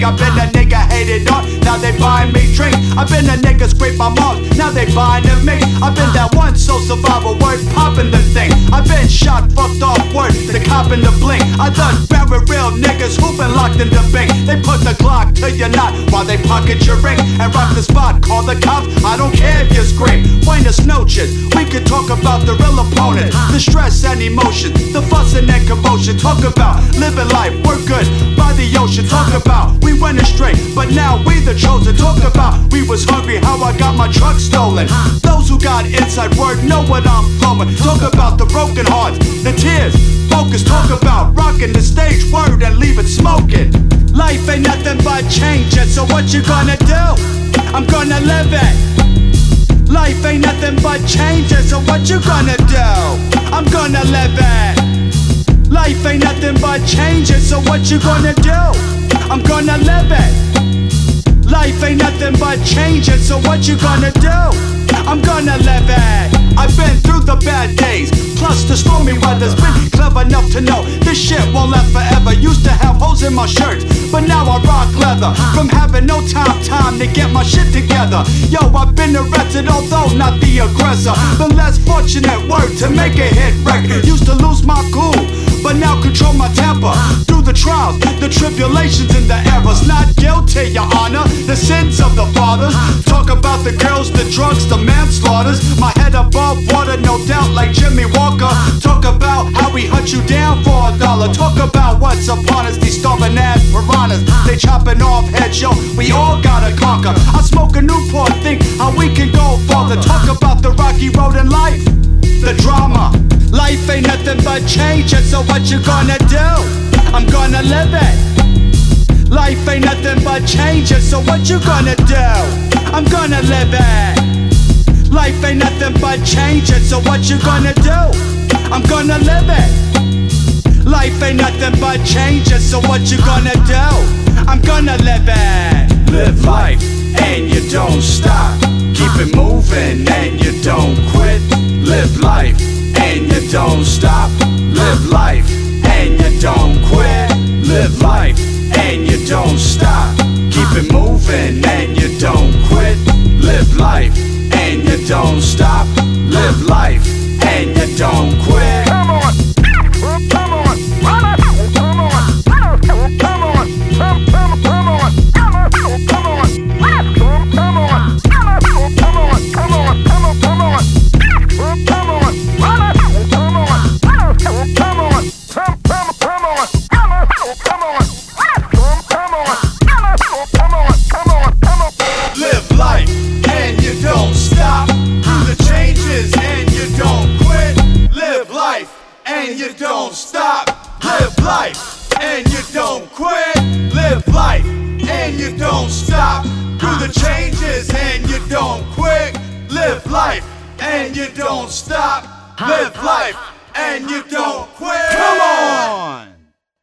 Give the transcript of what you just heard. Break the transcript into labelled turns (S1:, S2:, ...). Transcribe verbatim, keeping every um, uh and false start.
S1: ring. I've been a nigga hated on, now they buying me drink. I've been a nigga scrape my moms, now they buying to me. I've been that one soul survivor, word popping the thing. I've been shot, fucked off, word, the cop in the blink. I done buried real niggas who been locked in the bank. They put the Glock to your knot while they pocket your ring and rock the spot. Call the cops, I don't care if you scream. Buenas noches, we could talk about the real opponent, the stress and emotion, the fussing and commotion. Talk about living life, we're good by the ocean. Talk about we went astray, but now we the chosen. Talk about we was hungry, how I got my truck stolen. Those who got inside word know what I'm flowing. Talk about the broken hearts, the tears, focus. Talk about rocking the stage, word, and leave it smoking. Life ain't nothing but changing, so what you gonna do? I'm gonna live it. Life ain't nothing but changing, so what you gonna do? I'm gonna live it. Life ain't nothing but changing, so what you gonna do? I'm gonna live it. Life ain't nothing but changing, so what you gonna do? I'm gonna live it. I've been through the bad days, plus the stormy weather's been clever enough to know this shit won't last forever. Used to have holes in my shirts, but now I rock leather. From having no time, time to get my shit together. Yo, I've been arrested, although not the aggressor. Been less fortunate, word, to make a hit record. Used to lose my cool, but now control my temper. Through the trials, the tribulations and the errors. Not guilty, your honor, the sins of the fathers. Talk about the girls, the drugs, the manslaughters. My head above water, no doubt, like Jimmy Walker. Talk about how we hunt you down for a dollar. Talk about what's upon us, these starving ass piranhas. They chopping off heads, yo, we all gotta conquer. I smoke a Newport, think how we can go farther. Talk about the rocky road in life, the drama. Life ain't nothing but changing, so what you gonna do? I'm gonna live it. Life ain't nothing but changing, so what you gonna do? I'm gonna live it. Life ain't nothing but changing, so what you gonna do? I'm gonna live it. Life ain't nothing but changing, so what you gonna do? I'm gonna live it.
S2: Live life and you don't stop. Keep it moving and you don't quit. Live life and you don't stop. Live life and you don't quit. Live life and you don't stop. Keep it moving and you don't quit. Live life and you don't stop. Live life and you don't quit.
S3: Come on, come on, come on, come on, come on, come on, come, come, come on, come on, come on, come, come on, come on, come on, come on, come on, come on, come on, come on, come on, come on, come, come, come on, come on, come on, come on, come on, come on, come on.
S2: Live life and you don't stop. Do the changes and you don't quit. Live life and you don't stop. Live life and you don't quit. Live life and you don't stop. Do the changes and you don't quit. Live life and you don't stop. Live life